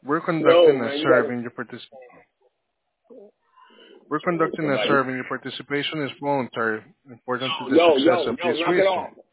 We're No, conducting a man, you survey gotta. and your We're conducting a Somebody. survey and your participation is voluntary. Important to this Yo, success yo, of yo, this knock it research. off.